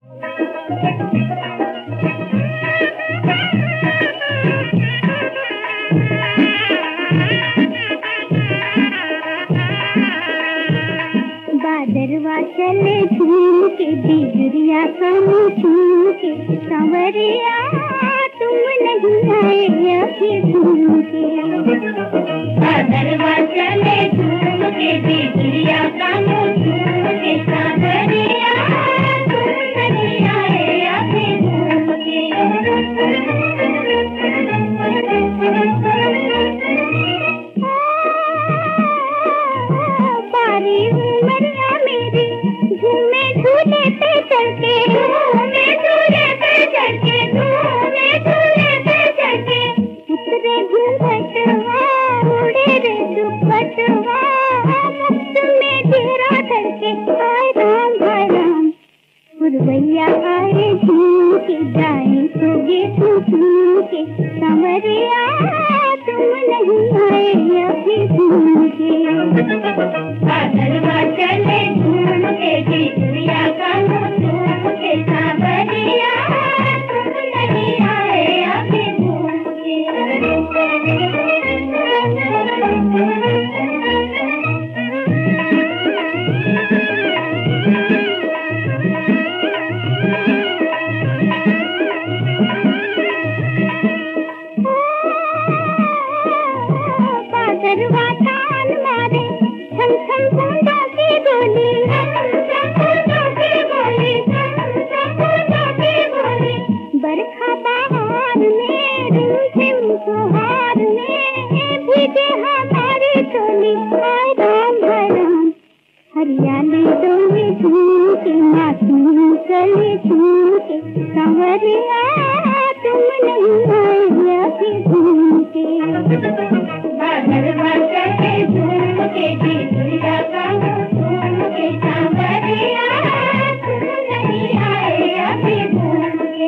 बादरवा चले झूम के बिजुरिया कम झूम के सांवरिया तुम नहीं आए अभी झूम के। बादरवा चले झूम के बिजुरिया कम झूम के सांवरिया तुम नहीं आए अभी झूम के। बारी उमरिया मेरी झूमे झूले पे चढ़ के, झूमे झूले पे चढ़ के, झूमे झूले पे चढ़ के उतरे घूंघटवा उड़े रे दुपट्टवा मुफ्त में तेरा धड़के। हाय राम पुरवैया आए झूम के जाए सोगे झूम के सांवरिया तुम नहीं आए अभी झूम के। बादरवा चले झूम के बिजुरिया कम झूम के सांवरिया तुम नहीं आए अभी झूम के। बादरवा तान मारे छम छम बूंदों की बोली, छम छम बूंदों की बोली, छम छम बूंदों की बोली। बरखा बहार में रिमझिम फुहार में भीगे हमारी चोली। हाय राम हरियाली डोली झूम के मासूम चली झूम के सांवरिया तुम नहीं आए अभी झूम के। बादरवा चले झूम के बिजुरिया कम झूम के सांवरिया तुम नहीं आए अभी झूम के।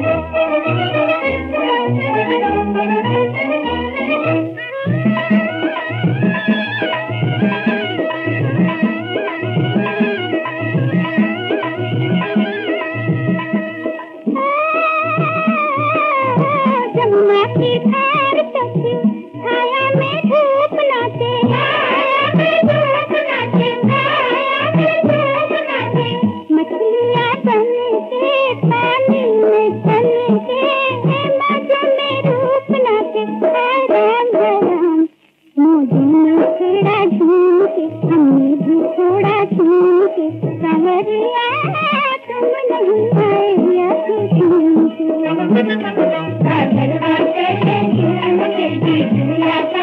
जमुना की धार तक छाया में धूप नाचे, छाया में धूप नाचे, छाया में धूप नाचे। मछलियाँ बन के पानी में चल के मौजों में रूप नाचे। हाय राम मोदी ने छेड़ा झूम के हमने भी छोड़ा झूम के सांवरिया तुम नहीं आए अभी झूम के। बादरवा चले झूम के बिजुरिया